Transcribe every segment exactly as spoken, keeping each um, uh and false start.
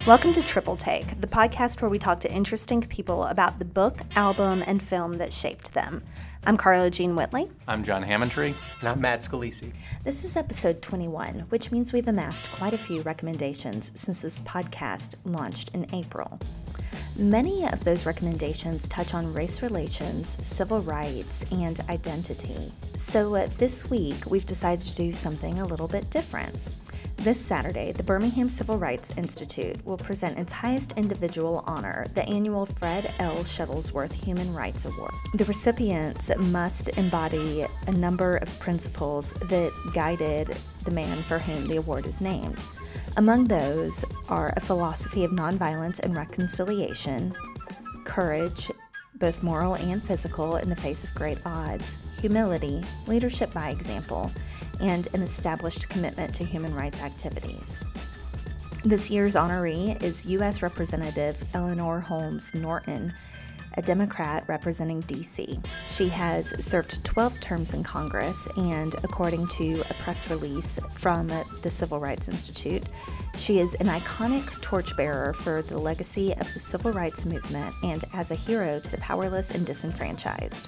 Welcome to Triple Take, the podcast where we talk to interesting people about the book, album, and film that shaped them. I'm Carla Jean Whitley. I'm John Hammondtree. And I'm Matt Scalisi. This is episode twenty-one, which means we've amassed quite a few recommendations since this podcast launched in April. Many of those recommendations touch on race relations, civil rights, and identity. So uh, this week, we've decided to do something a little bit different. This Saturday, the Birmingham Civil Rights Institute will present its highest individual honor, the annual Fred L. Shuttlesworth Human Rights Award. The recipients must embody a number of principles that guided the man for whom the award is named. Among those are a philosophy of nonviolence and reconciliation, courage, both moral and physical, in the face of great odds, humility, leadership by example, and an established commitment to human rights activities. This year's honoree is U S Representative Eleanor Holmes Norton, a Democrat representing D C. She has served twelve terms in Congress, and according to a press release from the Civil Rights Institute, she is an iconic torchbearer for the legacy of the civil rights movement and as a hero to the powerless and disenfranchised.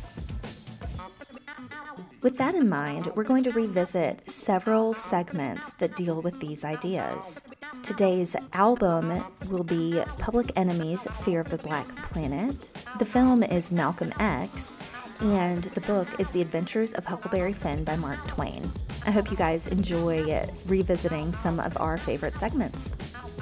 With that in mind, we're going to revisit several segments that deal with these ideas. Today's album will be Public Enemy's Fear of the Black Planet. The film is Malcolm X, and the book is The Adventures of Huckleberry Finn by Mark Twain. I hope you guys enjoy revisiting some of our favorite segments.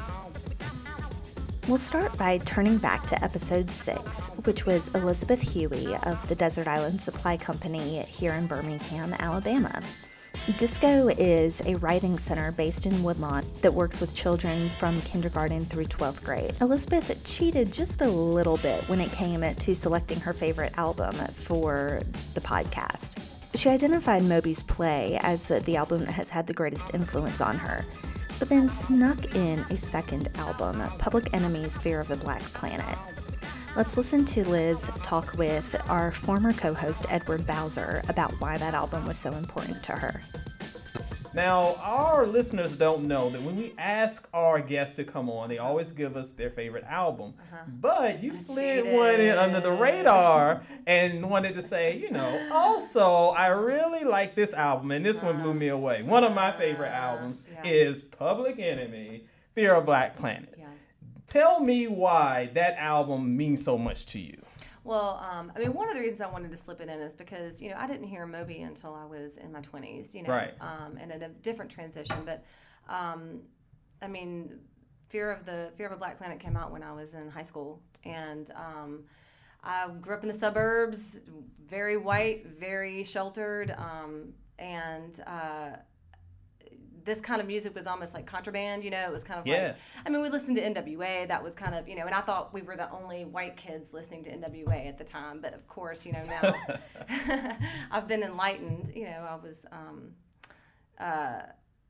We'll start by turning back to episode six, which was Elizabeth Huey of the Desert Island Supply Company here in Birmingham, Alabama. DISCO is a writing center based in Woodlawn that works with children from kindergarten through twelfth grade. Elizabeth cheated just a little bit when it came to selecting her favorite album for the podcast. She identified Moby's Play as the album that has had the greatest influence on her, but then snuck in a second album, Public Enemy's Fear of the Black Planet. Let's listen to Liz talk with our former co-host Edward Bowser about why that album was so important to her. Now, our listeners don't know that when we ask our guests to come on, they always give us their favorite album. Uh-huh. But you I slid cheated. one in under the radar and wanted to say, you know, also, I really like this album, and this uh-huh. one blew me away. One of my favorite albums yeah. is Public Enemy, Fear of Black Planet. Yeah. Tell me why that album means so much to you. Well, um, I mean, one of the reasons I wanted to slip it in is because, you know, I didn't hear Moby until I was in my twenties, you know, right. um, and in a different transition. But, um, I mean, Fear of the Fear of a Black Planet came out when I was in high school, and um, I grew up in the suburbs, very white, very sheltered, um, and uh, this kind of music was almost like contraband, you know, it was kind of yes. like, I mean, we listened to N W A, that was kind of, you know, and I thought we were the only white kids listening to N W A at the time, but of course, you know, now I've been enlightened, you know, I was, um, uh,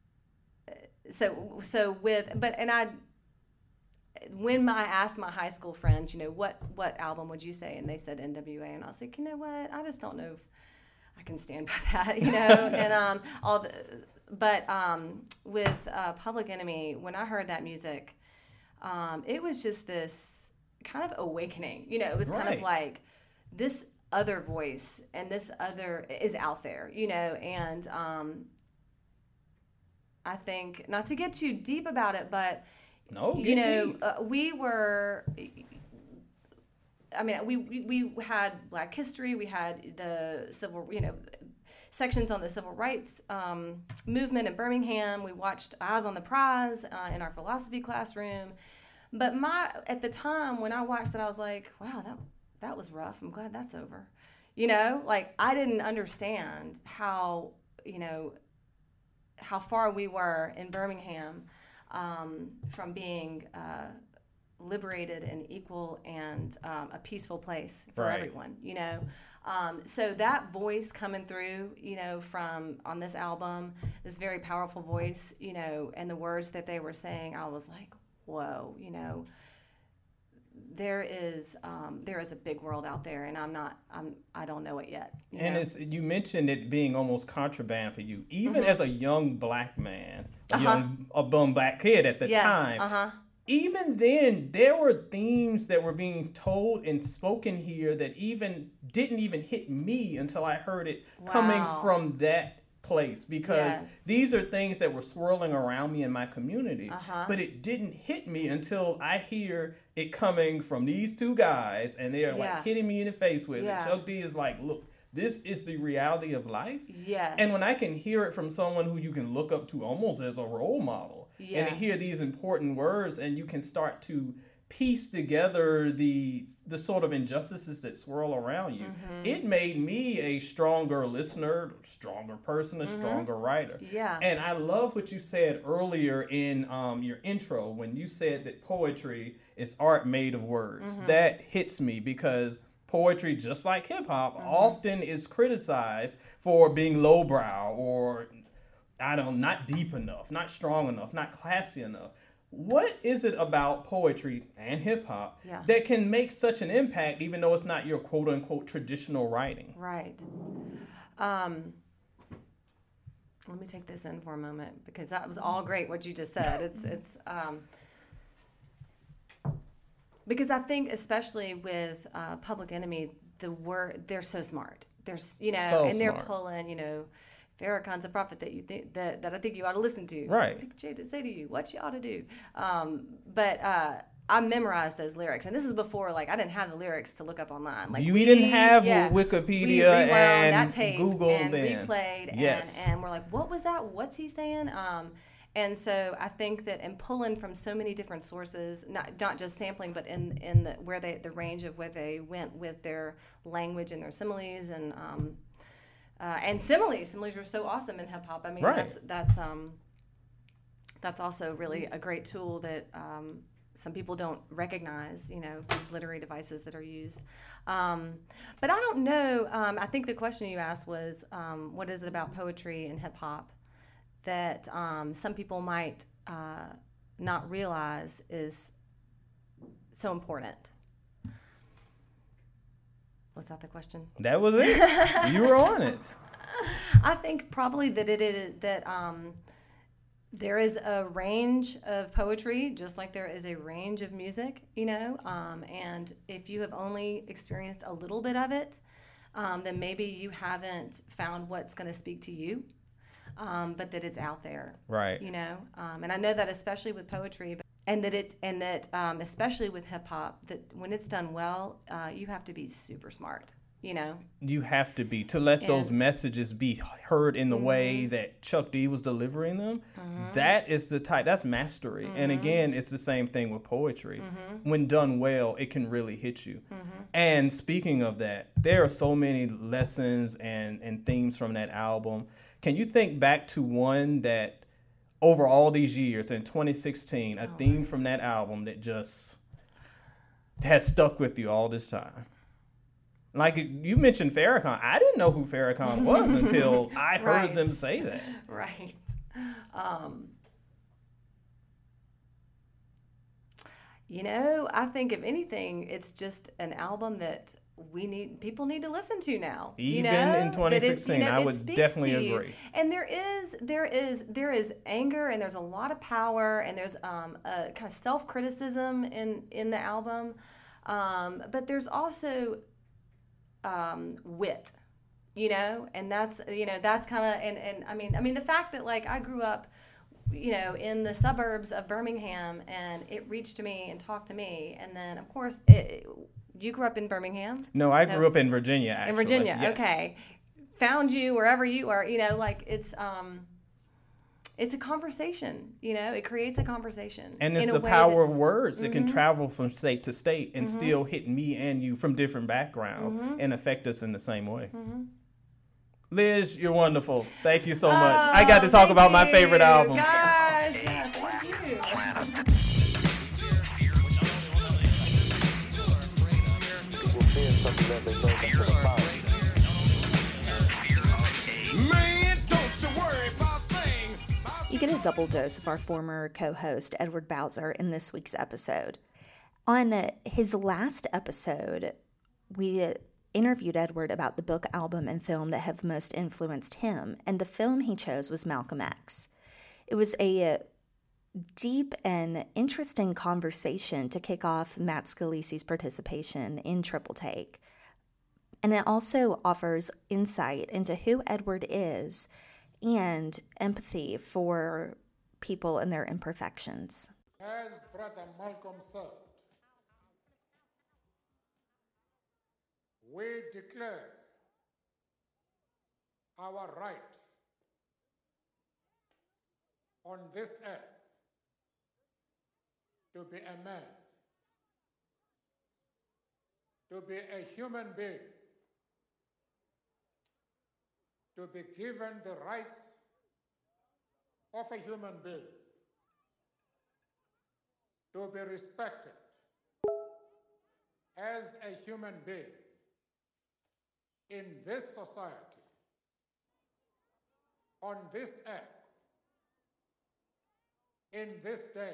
so, so with, but, and I, when my, I asked my high school friends, you know, what, what album would you say? And they said N W A, and I was like, you know what, I just don't know if I can stand by that, you know, and, um, all the, But um, with uh, Public Enemy, when I heard that music, um, it was just this kind of awakening. You know, it was right. kind of like this other voice and this other is out there, you know, and um, I think, not to get too deep about it, but, no, you know, uh, we were... I mean, we, we we had Black History, we had the civil, you know, sections on the civil rights um, movement in Birmingham. We watched Eyes on the Prize uh, in our philosophy classroom. But my at the time when I watched that, I was like, wow, that that was rough. I'm glad that's over. You know, like I didn't understand how, you know, how far we were in Birmingham um, from being uh, liberated and equal and um, a peaceful place for right. everyone, you know. Um, so that voice coming through, you know, from on this album, this very powerful voice, you know, and the words that they were saying, I was like, whoa, you know, there is um, there is a big world out there, and I'm not I'm I don't know it yet. You and know? it's you mentioned it being almost contraband for you, even mm-hmm. as a young black man, a uh-huh. young a young black kid at the yes. time. Uh-huh. even then, there were themes that were being told and spoken here that even didn't even hit me until I heard it wow. coming from that place, because yes. these are things that were swirling around me in my community, uh-huh. but it didn't hit me until I hear it coming from these two guys, and they're yeah. like hitting me in the face with yeah. it. Chuck D is like, look, this is the reality of life. Yes. And when I can hear it from someone who you can look up to almost as a role model, yeah. and hear these important words, and you can start to piece together the the sort of injustices that swirl around you, mm-hmm. it made me a stronger listener, stronger person, a mm-hmm. stronger writer. Yeah. And I love what you said earlier in um, your intro when you said that poetry is art made of words. Mm-hmm. That hits me because poetry, just like hip hop, mm-hmm. often is criticized for being lowbrow or, I don't know, not deep enough, not strong enough, not classy enough. What is it about poetry and hip hop yeah. that can make such an impact, even though it's not your quote unquote traditional writing? Right. Um, let me take this in for a moment, because that was all great what you just said. It's it's um, because I think especially with uh, Public Enemy, the word they're so smart. They're you know, so and they're smart. pulling you know. Farrakhan's a prophet that you think that, that I think you ought to listen to. Right. Pick Jay to say to you what you ought to do. Um, but uh, I memorized those lyrics, and this was before like I didn't have the lyrics to look up online. Like you we, didn't have yeah, Wikipedia we and that tape Google and then. replayed, yes. and, and we're like, what was that? What's he saying? Um, and so I think that in pulling from so many different sources, not not just sampling, but in in the where they the range of where they went with their language and their similes and. Um, Uh, and similes, similes are so awesome in hip hop. I mean, right. that's that's um, that's also really a great tool that um, some people don't recognize. You know, these literary devices that are used. Um, but I don't know. Um, I think the question you asked was, um, what is it about poetry and hip hop that um, some people might uh, not realize is so important? Was that the question? That was it. You were on it. I think probably that it is that um, there is a range of poetry, just like there is a range of music, you know. Um, and if you have only experienced a little bit of it, um, then maybe you haven't found what's going to speak to you, um, but that it's out there, right? You know. Um, and I know that especially with poetry. But And that it's and that um, especially with hip hop, that when it's done well, uh, you have to be super smart, you know. You have to be to let and, those messages be heard in the mm-hmm. way that Chuck D was delivering them. Mm-hmm. That is the type. That's mastery. Mm-hmm. And again, it's the same thing with poetry. Mm-hmm. When done well, it can really hit you. Mm-hmm. And speaking of that, there are so many lessons and and themes from that album. Can you think back to one that? Over all these years, in twenty sixteen, a oh, theme from that album that just has stuck with you all this time. Like you mentioned Farrakhan. I didn't know who Farrakhan was until I heard right. them say that. Right. Um, you know, I think if anything, it's just an album that we need people need to listen to now. Even you know? in twenty sixteen, it, you know, I would definitely agree. And there is there is there is anger, and there's a lot of power, and there's um, a kind of self-criticism in in the album, um, but there's also um, wit, you know, and that's you know that's kind of and, and I mean I mean the fact that like I grew up, you know, in the suburbs of Birmingham, and it reached me and talked to me, and then of course it. You grew up in Birmingham? No, I grew no. up in Virginia, actually. In Virginia, yes. Okay. Found you wherever you are, you know, like it's um, it's a conversation, you know, it creates a conversation. And it's the power of words. Mm-hmm. It can travel from state to state and mm-hmm. still hit me and you from different backgrounds mm-hmm. and affect us in the same way. Mm-hmm. Liz, you're wonderful. Thank you so much. Oh, I got to talk about you. my favorite albums. Gosh, yeah, thank you. You get a double dose of our former co-host Edward Bowser in this week's episode. On uh, his last episode, we uh, interviewed Edward about the book, album, and film that have most influenced him, and the film he chose was Malcolm X. It was a uh, deep and interesting conversation to kick off Matt Scalisi's participation in Triple Take. And it also offers insight into who Edward is and empathy for people and their imperfections. As Brother Malcolm said, we declare our right on this earth to be a man, to be a human being, to be given the rights of a human being, to be respected as a human being in this society, on this earth, in this day,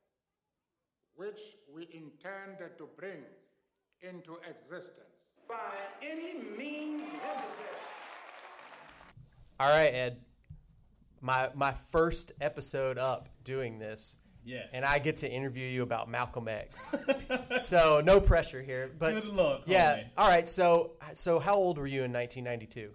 which we intended to bring into existence. By any means necessary. All right, Ed. My my first episode up doing this. Yes. And I get to interview you about Malcolm X. So no pressure here. But good luck. Yeah. Homie. All right. So so how old were you in nineteen ninety-two?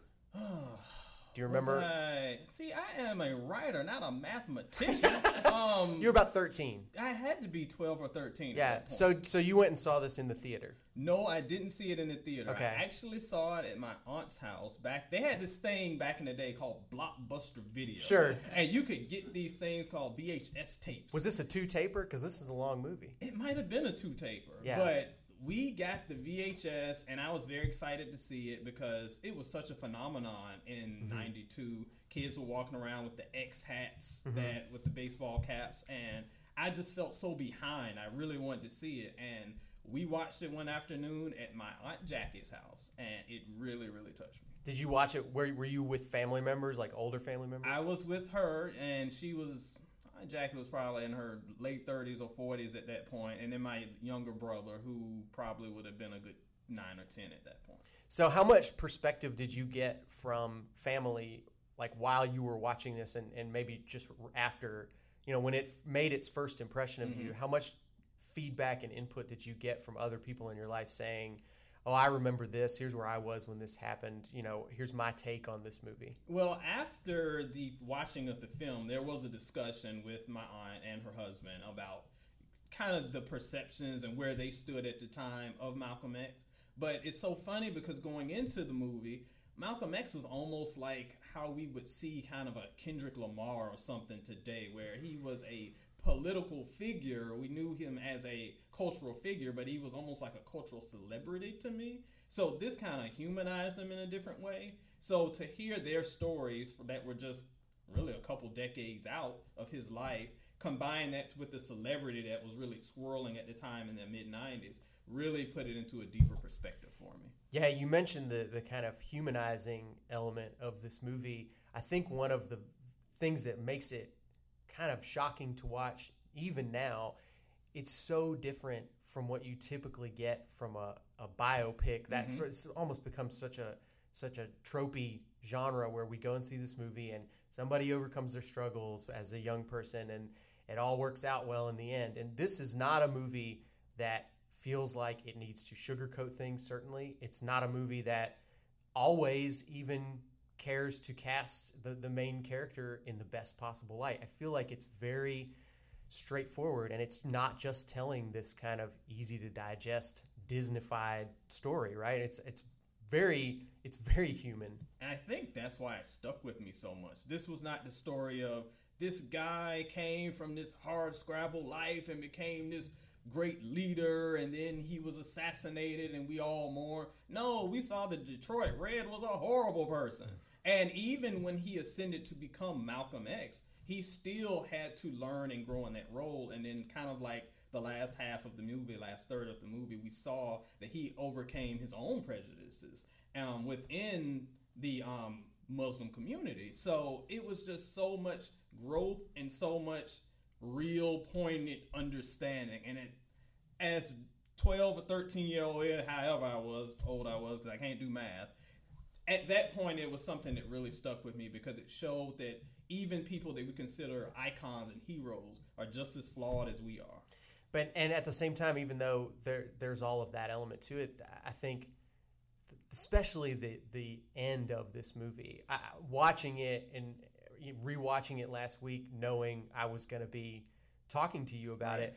Do you remember? Was I, see, I am a writer, not a mathematician. um, you were about thirteen. I had to be twelve or thirteen. Yeah. At that So point. so you went and saw this in the theater. No, I didn't see it in the theater. Okay. I actually saw it at my aunt's house. Back they had this thing back in the day called Blockbuster Video. Sure. And you could get these things called V H S tapes. Was this a two taper? Because this is a long movie. It might have been a two taper. Yeah. But we got the V H S, and I was very excited to see it because it was such a phenomenon in ninety-two. Kids were walking around with the X hats, Mm-hmm. that with the baseball caps, and I just felt so behind. I really wanted to see it, and we watched it one afternoon at my Aunt Jackie's house, and it really, really touched me. Did you watch it? Were, were you with family members, like older family members? I was with her, and she was, Aunt Jackie was probably in her late thirties or forties at that point, and then my younger brother, who probably would have been a good nine or ten at that point. So how much perspective did you get from family, like while you were watching this, and, and maybe just after, you know, when it made its first impression of Mm-hmm. you? How much feedback and input did you get from other people in your life saying, oh, I remember this, here's where I was when this happened, you know, here's my take on this movie? Well, after the watching of the film, there was a discussion with my aunt and her husband about kind of the perceptions and where they stood at the time of Malcolm X. But it's so funny because going into the movie, Malcolm X was almost like how we would see kind of a Kendrick Lamar or something today, where he was a political figure. We knew him as a cultural figure, but he was almost like a cultural celebrity to me. So this kind of humanized him in a different way. So to hear their stories that were just really a couple decades out of his life, combine that with the celebrity that was really swirling at the time in the mid nineties, really put it into a deeper perspective for me. Yeah, you mentioned the, the kind of humanizing element of this movie. I think one of the things that makes it kind of shocking to watch even now, it's so different from what you typically get from a, a biopic. That Mm-hmm. sort it's almost becomes such a such a tropey genre where we go and see this movie and somebody overcomes their struggles as a young person and it all works out well in the end. And this is not a movie that feels like it needs to sugarcoat things, certainly. It's not a movie that always even cares to cast the, the main character in the best possible light. I feel like it's very straightforward, and it's not just telling this kind of easy to digest Disney-fied story, right? It's it's very it's very human. And I think that's why it stuck with me so much. This was not the story of this guy came from this hard scrabble life and became this great leader and then he was assassinated and we all mourn. No, we saw that Detroit Red was a horrible person. And even when he ascended to become Malcolm X, he still had to learn and grow in that role. And then kind of like the last half of the movie, last third of the movie, we saw that he overcame his own prejudices um, within the um, Muslim community. So it was just so much growth and so much real poignant understanding. And it, as twelve or thirteen year old, however I was, old I was, because I can't do math, at that point it was something that really stuck with me because it showed that even people that we consider icons and heroes are just as flawed as we are. But and at the same time, even though there there's all of that element to it, I think, especially the the end of this movie, I, watching it and rewatching it last week, knowing I was going to be talking to you about Right. it.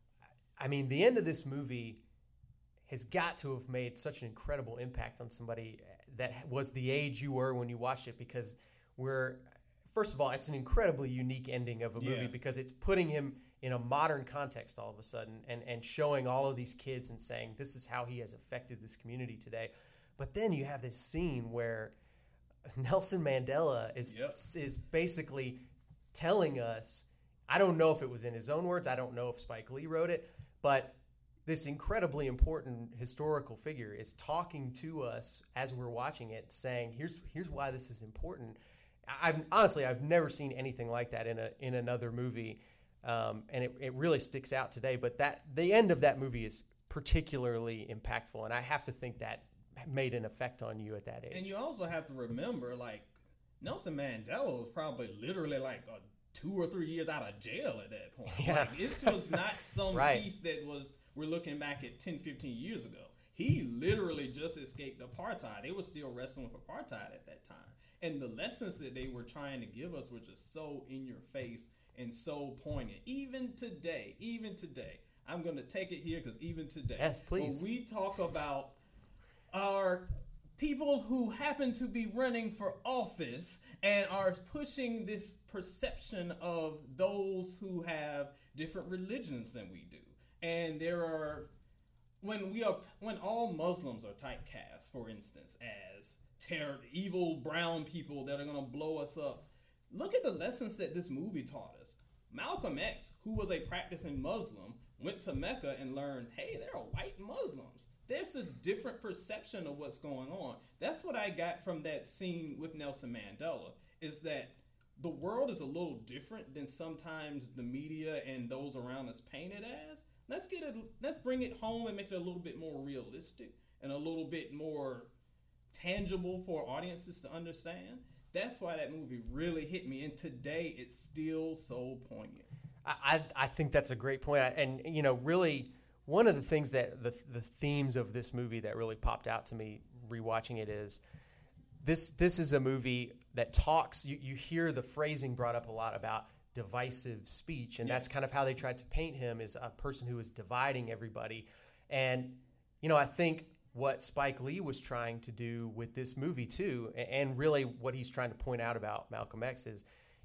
I mean, the end of this movie has got to have made such an incredible impact on somebody that was the age you were when you watched it, because we're, first of all, it's an incredibly unique ending of a movie Yeah. because it's putting him in a modern context all of a sudden and, and showing all of these kids and saying, this is how he has affected this community today. But then you have this scene where Nelson Mandela is Yep. is basically telling us, I don't know if it was in his own words, I don't know if Spike Lee wrote it, but this incredibly important historical figure is talking to us as we're watching it, saying, here's here's why this is important. I've honestly I've never seen anything like that in a in another movie. Um, and it, it really sticks out today. But that the end of that movie is particularly impactful, and I have to think that made an effect on you at that age. And you also have to remember, like, Nelson Mandela was probably literally like a two or three years out of jail at that point. Yeah. Like, this was not some Right. piece that was, we're looking back at ten, fifteen years ago. He literally just escaped apartheid. They were still wrestling with apartheid at that time. And the lessons that they were trying to give us were just so in your face and so poignant. Even today, even today, I'm going to take it here because even today, Yes, please. when we talk about are people who happen to be running for office and are pushing this perception of those who have different religions than we do. And there are, when we are, when all Muslims are typecast, for instance, as terror, evil brown people that are going to blow us up, look at the lessons that this movie taught us. Malcolm X, who was a practicing Muslim, went to Mecca and learned, hey, there are white Muslims. There's a different perception of what's going on. That's what I got from that scene with Nelson Mandela, is that the world is a little different than sometimes the media and those around us paint it as. Let's get it, let's bring it home and make it a little bit more realistic and a little bit more tangible for audiences to understand. That's why that movie really hit me, and today it's still so poignant. I, I I think that's a great point. And, you know, really one of the things that the the themes of this movie that really popped out to me rewatching it is this this is a movie that talks, you, you hear the phrasing brought up a lot about divisive speech, and that's Yes. kind of how they tried to paint him, as a person who is dividing everybody. And, you know, I think what Spike Lee was trying to do with this movie too, and really what he's trying to point out about Malcolm X, is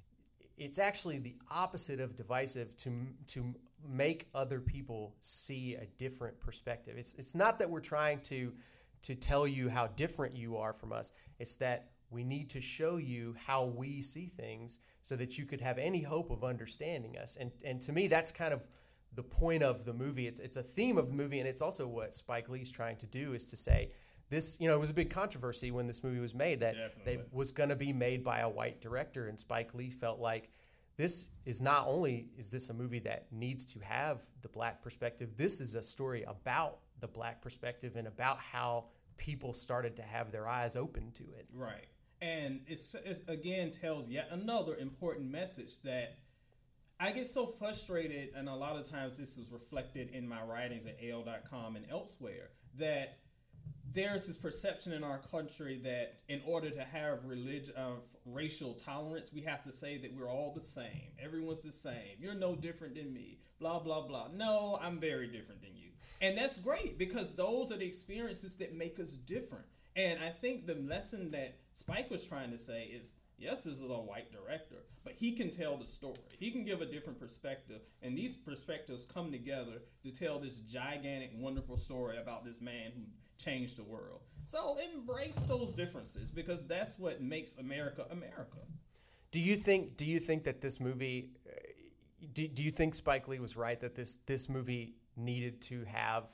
it's actually the opposite of divisive to to make other people see a different perspective. It's it's not that we're trying to to tell you how different you are from us. It's that we need to show you how we see things so that you could have any hope of understanding us. And and to me, that's kind of the point of the movie. It's it's a theme of the movie, and it's also what Spike Lee's trying to do, is to say this, you know, it was a big controversy when this movie was made that Definitely. they was going to be made by a white director, and Spike Lee felt like this is not only is this a movie that needs to have the black perspective, this is a story about the black perspective and about how people started to have their eyes open to it. Right. And it's, it's again tells yet another important message that I get so frustrated, and a lot of times this is reflected in my writings at A O dot com and elsewhere, that there's this perception in our country that in order to have religion, uh, racial tolerance, we have to say that we're all the same. Everyone's the same. You're no different than me. Blah, blah, blah. No, I'm very different than you. And that's great, because those are the experiences that make us different. And I think the lesson that Spike was trying to say is, yes, this is a white director, but he can tell the story. He can give a different perspective, and these perspectives come together to tell this gigantic, wonderful story about this man who changed the world. So embrace those differences, because that's what makes America America. Do you think? Do you think that this movie? uh, Do, do you think Spike Lee was right that this this movie needed to have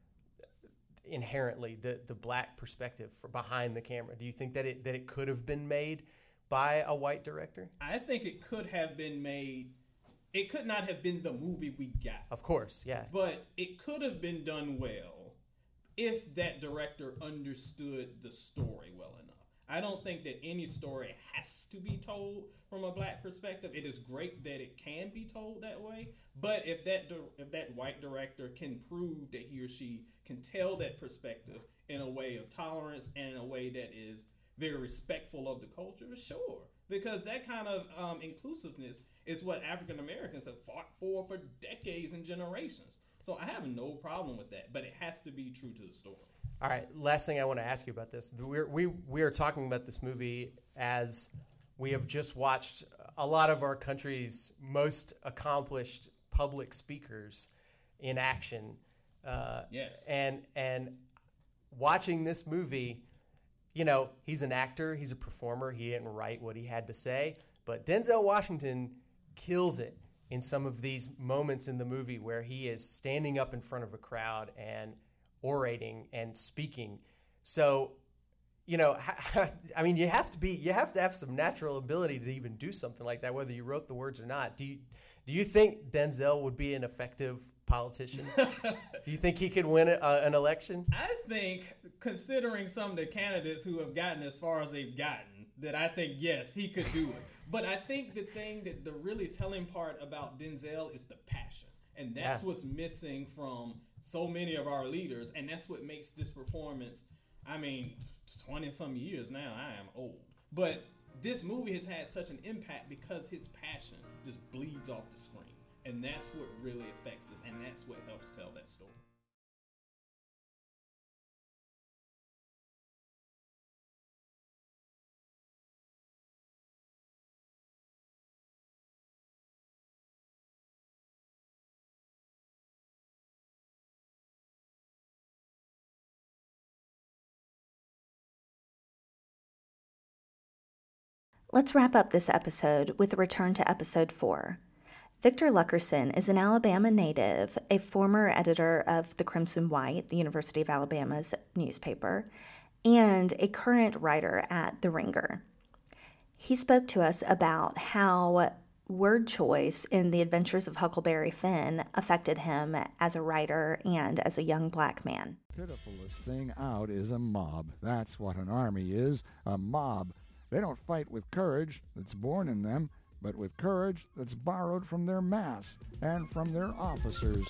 inherently the the black perspective for behind the camera? Do you think that it that it could have been made by a white director? I think it could have been made. It could not have been the movie we got. Of course, yeah. But it could have been done well if that director understood the story well enough. I don't think that any story has to be told from a black perspective. It is great that it can be told that way, but if that if that white director can prove that he or she can tell that perspective in a way of tolerance and in a way that is very respectful of the culture, sure, because that kind of um, inclusiveness is what African Americans have fought for for decades and generations. So I have no problem with that, but it has to be true to the story. All right, last thing I want to ask you about this. We're, we we are talking about this movie as we have just watched a lot of our country's most accomplished public speakers in action. Uh, yes. And and watching this movie, you know, he's an actor, he's a performer, he didn't write what he had to say, but Denzel Washington kills it in some of these moments in the movie where he is standing up in front of a crowd and orating and speaking. So, you know, I mean, you have to be, you have to have some natural ability to even do something like that, whether you wrote the words or not. Do you, do you think Denzel would be an effective politician? Do you think he could win a, uh, an election? I think, considering some of the candidates who have gotten as far as they've gotten, that I think, yes, he could do it. But I think the thing that the really telling part about Denzel is the passion. And that's Yeah. what's missing from so many of our leaders. And that's what makes this performance, I mean, twenty-some years now, I am old. But this movie has had such an impact because his passion just bleeds off the screen. And that's what really affects us. And that's what helps tell that story. Let's wrap up this episode with a return to episode four. Victor Luckerson is an Alabama native, a former editor of the Crimson White, the University of Alabama's newspaper, and a current writer at The Ringer. He spoke to us about how word choice in The Adventures of Huckleberry Finn affected him as a writer and as a young black man. Pitifulest thing out is a mob. That's what an army is, a mob. They don't fight with courage that's born in them, but with courage that's borrowed from their mass and from their officers.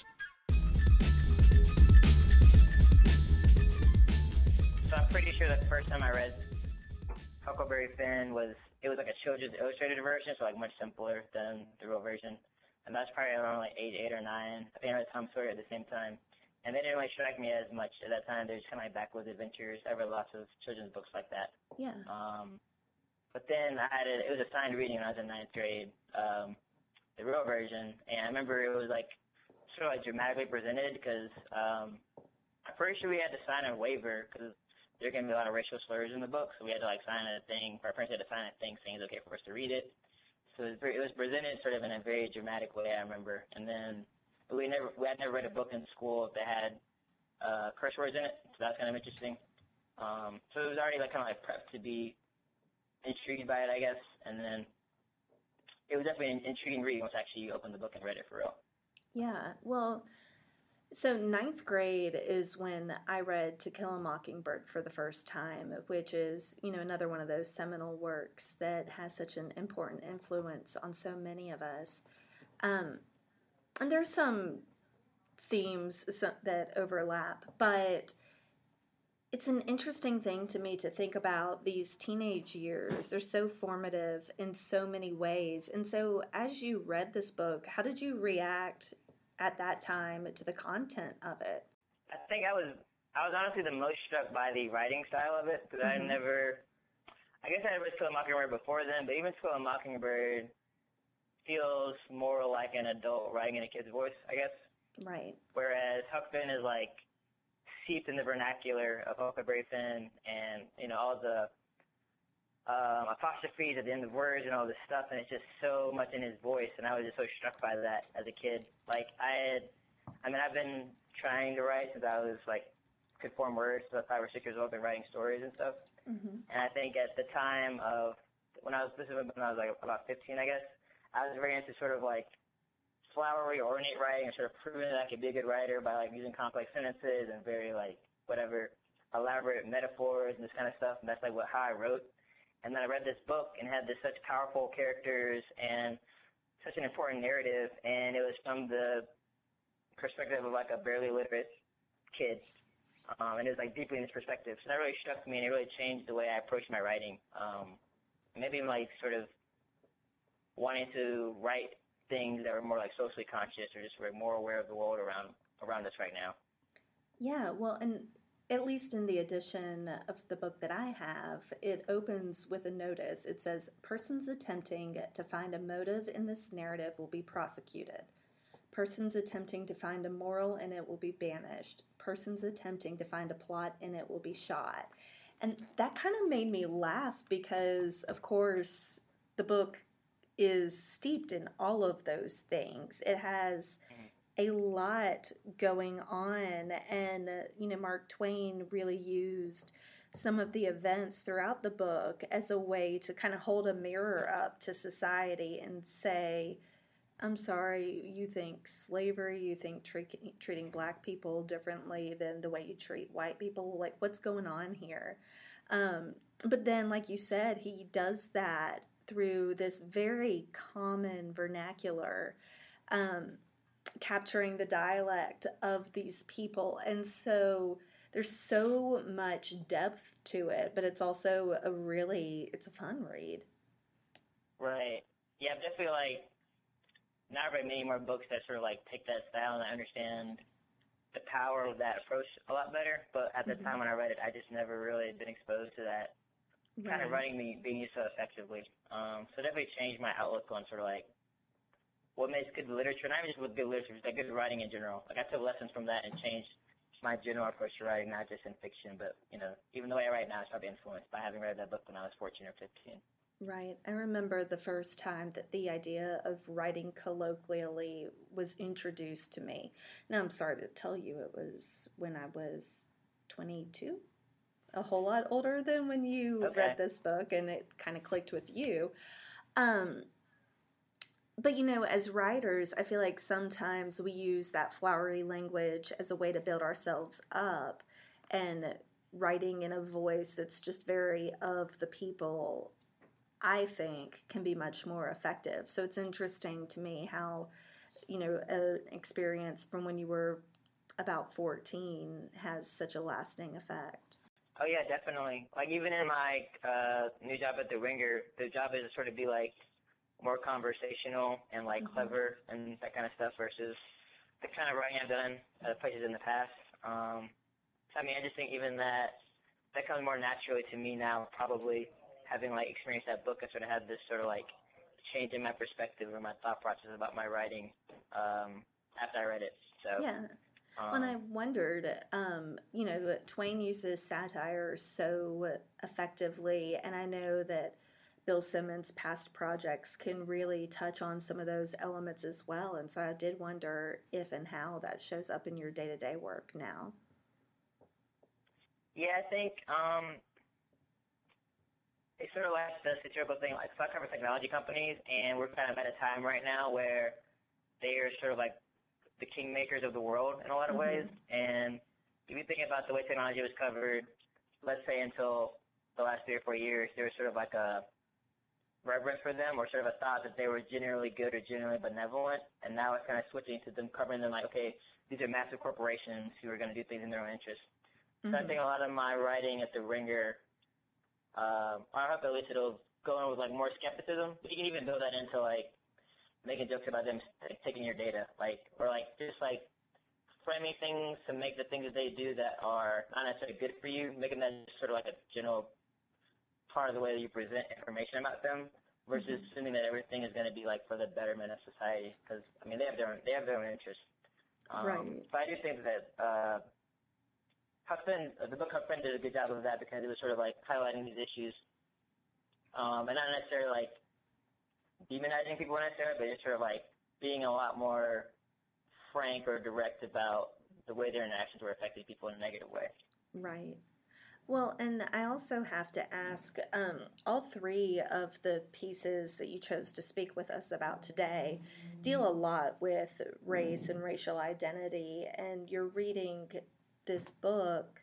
So I'm pretty sure the first time I read Huckleberry Finn was, it was like a children's illustrated version, so like much simpler than the real version. And that's probably around like age eight or nine. I think I read Tom Sawyer at the same time. And they didn't really strike me as much at that time. They were just kind of like backwoods adventures. I read lots of children's books like that. Yeah. Um, But then I had it, it was assigned reading when I was in ninth grade, um, the real version. And I remember it was like sort of like dramatically presented because um, I'm pretty sure we had to sign a waiver because there were going to be a lot of racial slurs in the book. So we had to like sign a thing, our parents had to sign a thing saying it's okay for us to read it. So it was, very, it was presented sort of in a very dramatic way, I remember. And then we never, we had never read a book in school that had uh, curse words in it. So that's kind of interesting. Um, so it was already like kind of like prepped to be intrigued by it, I guess, and then it was definitely an intriguing reading once I actually opened the book and read it for real. Yeah, well, so ninth grade is when I read To Kill a Mockingbird for the first time, which is, you know, another one of those seminal works that has such an important influence on so many of us. Um, and there's some themes that overlap, but it's an interesting thing to me to think about these teenage years. They're so formative in so many ways. And so as you read this book, how did you react at that time to the content of it? I think I was I was honestly the most struck by the writing style of it because mm-hmm. I never, I guess I had read To Kill a Mockingbird before then, but even To Kill a Mockingbird feels more like an adult writing in a kid's voice, I guess. Right. Whereas Huck Finn is like steeped in the vernacular of Huckleberry Finn and, you know, all the um, apostrophes at the end of words and all this stuff, and it's just so much in his voice, and I was just so struck by that as a kid. Like, I had, I mean, I've been trying to write since I was, like, could form words, so five or six years old, I've been writing stories and stuff. Mm-hmm. And I think at the time of, when I was, this is when I was, like, about fifteen, I guess, I was very into sort of, like, flowery, ornate writing and sort of proving that I could be a good writer by, like, using complex sentences and very, like, whatever. elaborate metaphors and this kind of stuff, and that's like what how I wrote. And then I read this book and had this such powerful characters and such an important narrative, and it was from the perspective of like a barely literate kid, um, and it was like deeply in this perspective. So that really struck me, and it really changed the way I approached my writing. Um, maybe like sort of wanting to write things that were more like socially conscious, or just we're more aware of the world around around us right now. Yeah, well, and at least in the edition of the book that I have, it opens with a notice. It says, persons attempting to find a motive in this narrative will be prosecuted. Persons attempting to find a moral in it will be banished. Persons attempting to find a plot in it will be shot. And that kind of made me laugh because, of course, the book is steeped in all of those things. It has a lot going on, and uh, you know, Mark Twain really used some of the events throughout the book as a way to kind of hold a mirror up to society and say, I'm sorry, you think slavery, you think tre- treating black people differently than the way you treat white people, like what's going on here? Um, but then, like you said, he does that through this very common vernacular, um, capturing the dialect of these people. And so there's so much depth to it, but it's also a really, it's a fun read. Right. Yeah, I definitely like, now I've read many more books that sort of like take that style, and I understand the power of that approach a lot better. But at the mm-hmm. time when I read it, I just never really been exposed to that right. kind of writing me being used so effectively. Um, so it definitely changed my outlook on sort of like what makes good literature, not even just with good literature, just like good writing in general. Like I took lessons from that and changed my general approach to writing, not just in fiction, but, you know, even the way I write now is probably influenced by having read that book when I was fourteen or fifteen. Right. I remember the first time that the idea of writing colloquially was introduced to me. Now, I'm sorry to tell you, it was when I was twenty-two, a whole lot older than when you okay. read this book, and it kind of clicked with you. Um, but, you know, as writers, I feel like sometimes we use that flowery language as a way to build ourselves up, and writing in a voice that's just very of the people, I think, can be much more effective. So it's interesting to me how, you know, an experience from when you were about fourteen has such a lasting effect. Oh, yeah, definitely. Like, even in my uh, new job at The Ringer, the job is to sort of be, like, more conversational and, like, mm-hmm. clever and that kind of stuff versus the kind of writing I've done at places in the past. Um, so, I mean, I just think even that, that comes more naturally to me now, probably, having like experienced that book. I sort of had this sort of like change in my perspective or my thought process about my writing um, after I read it. So yeah. Um, when I wondered, um, you know, Twain uses satire so effectively, and I know that Bill Simmons' past projects can really touch on some of those elements as well. And so I did wonder if and how that shows up in your day-to-day work now. Yeah, I think um, it's sort of like the satirical thing. Like, so I cover technology companies, and we're kind of at a time right now where they are sort of like the kingmakers of the world in a lot of mm-hmm. ways. And if you think about the way technology was covered, let's say until the last three or four years, there was sort of like a reverence for them, or sort of a thought that they were generally good or generally benevolent. And now it's kind of switching to them covering them like, okay, these are massive corporations who are going to do things in their own interest. Mm-hmm. So I think a lot of my writing at The Ringer, um, I hope at least it'll go in with like more skepticism. But you can even build that into like making jokes about them t- taking your data, like, or like just like framing things to make the things that they do that are not necessarily good for you, making that just sort of like a general part of the way that you present information about them, versus mm-hmm. assuming that everything is going to be like for the betterment of society. Because I mean, they have their own, they have their own interests. Um, right. But I do think that uh, Huck Finn, uh, the book Huck Finn did a good job of that, because it was sort of like highlighting these issues, um, and not necessarily like demonizing people necessarily, but just sort of like being a lot more frank or direct about the way their interactions were affecting people in a negative way. Right. Well, and I also have to ask, um, all three of the pieces that you chose to speak with us about today deal a lot with race and racial identity, and you're reading this book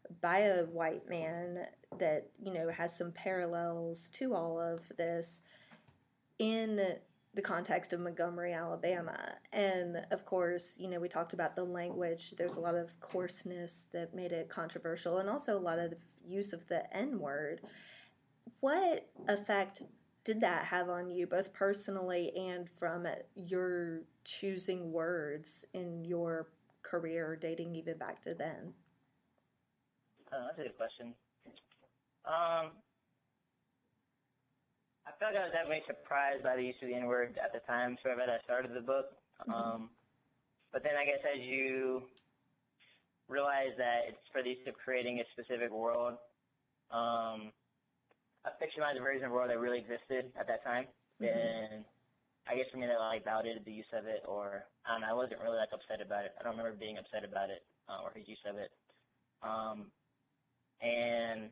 by a white man that, you know, has some parallels to all of this in the context of Montgomery, Alabama. And of course, you know, we talked about the language. There's a lot of coarseness that made it controversial, and also a lot of the use of the N-word. What effect did that have on you, both personally and from your choosing words in your career, dating even back to then? Oh, that's a good question. Um, I felt like I was definitely surprised by the use of the N-word at the time, sort of as I started the book. Mm-hmm. Um, but then I guess as you realize that it's for the use of creating a specific world, um, a fictionalized version of the world that really existed at that time, mm-hmm. then I guess for me that like validated the use of it, or I don't know, I wasn't really like upset about it. I don't remember being upset about it uh, or his use of it. Um, and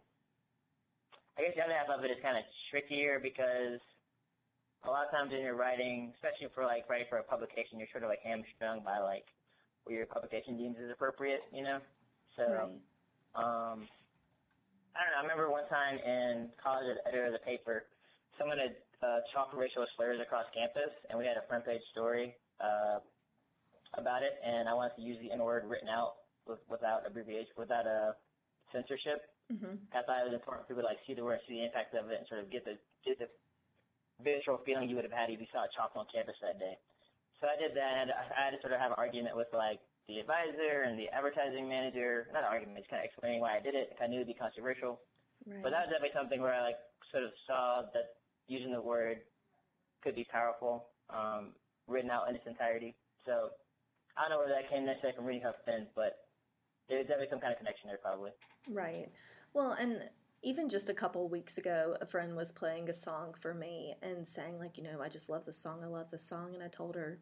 I guess the other half of it is kind of trickier because a lot of times when you're writing, especially for like writing for a publication, you're sort of like hamstrung by like what your publication deems is appropriate, you know? So, right. um, I don't know. I remember one time in college as editor of the paper, someone had uh, chalked racial slurs across campus, and we had a front page story uh, about it, and I wanted to use the N-word written out with, without abbreviation, without a censorship. Mm-hmm. I thought it was important for people to like see the word, see the impact of it, and sort of get the get the visceral feeling you would have had if you saw it chalked on campus that day. So I did that. I had to sort of have an argument with like the advisor and the advertising manager. Not an argument, just kind of explaining why I did it. I knew it'd be controversial, right. But that was definitely something where I like sort of saw that using the word could be powerful, um, written out in its entirety. So I don't know where that came necessarily from reading Huck Finn, but there's definitely some kind of connection there, probably. Right. Well, and even just a couple weeks ago, a friend was playing a song for me and saying, like, you know, I just love the song, I love the song. And I told her,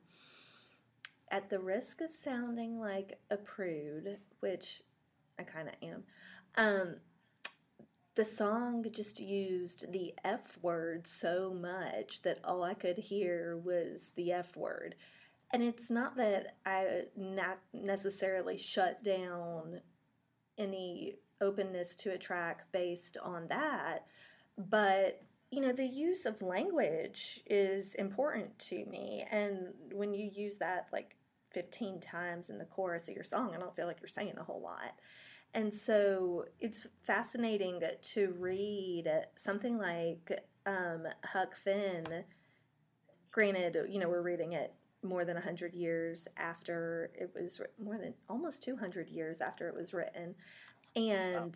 at the risk of sounding like a prude, which I kind of am, um, the song just used the F word so much that all I could hear was the F word. And it's not that I not necessarily shut down any openness to a track based on that, but you know, the use of language is important to me, and when you use that like fifteen times in the chorus of your song, I don't feel like you're saying a whole lot. And so it's fascinating to read something like um, Huck Finn. Granted, you know, we're reading it more than one hundred years after it was, more than almost two hundred years after it was written. And,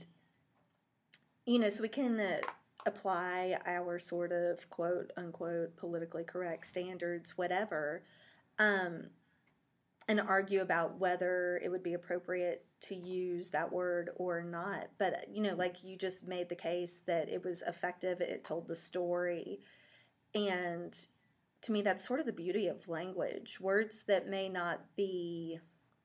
you know, so we can uh, apply our sort of quote unquote politically correct standards, whatever, um, and argue about whether it would be appropriate to use that word or not. But, you know, like you just made the case that it was effective, it told the story. And to me, that's sort of the beauty of language. Words that may not be,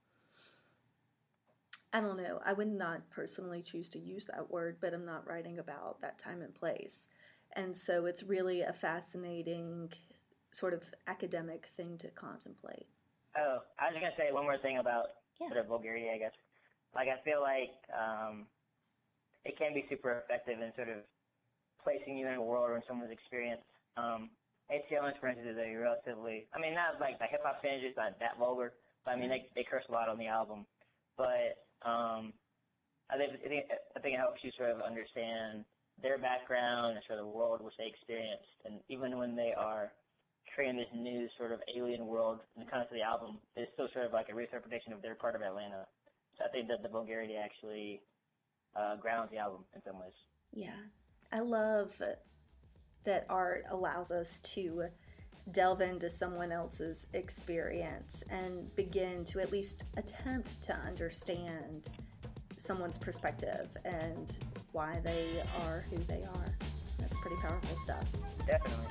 I don't know, I would not personally choose to use that word, but I'm not writing about that time and place. And so it's really a fascinating sort of academic thing to contemplate. Oh, I was going to say one more thing about yeah. sort of vulgarity, I guess. Like, I feel like um, it can be super effective in sort of placing you in a world or in someone's experience. Um, A T L, for instance, is a relatively, I mean, not like the hip-hop fans, it's not that vulgar, but I mean, they, they curse a lot on the album. But um, I think, I think I think it helps you sort of understand their background and sort of the world which they experienced. And even when they are creating this new sort of alien world in the context of the album, it's still sort of like a reinterpretation of their part of Atlanta. So I think that the vulgarity actually uh, grounds the album in some ways. Yeah. I love that art allows us to delve into someone else's experience and begin to at least attempt to understand someone's perspective and why they are who they are. That's pretty powerful stuff. Definitely.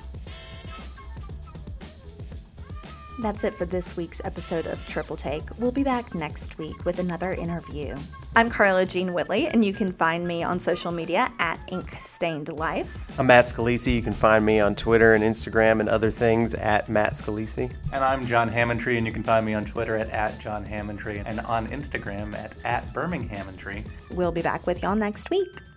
That's it for this week's episode of Triple Take. We'll be back next week with another interview. I'm Carla Jean Whitley, and you can find me on social media at Ink Stained Life. I'm Matt Scalisi. You can find me on Twitter and Instagram and other things at Matt Scalisi. And I'm John Hammondtree, and you can find me on Twitter at, at John Hammondtree and on Instagram at, at Birminghamondtree. We'll be back with y'all next week.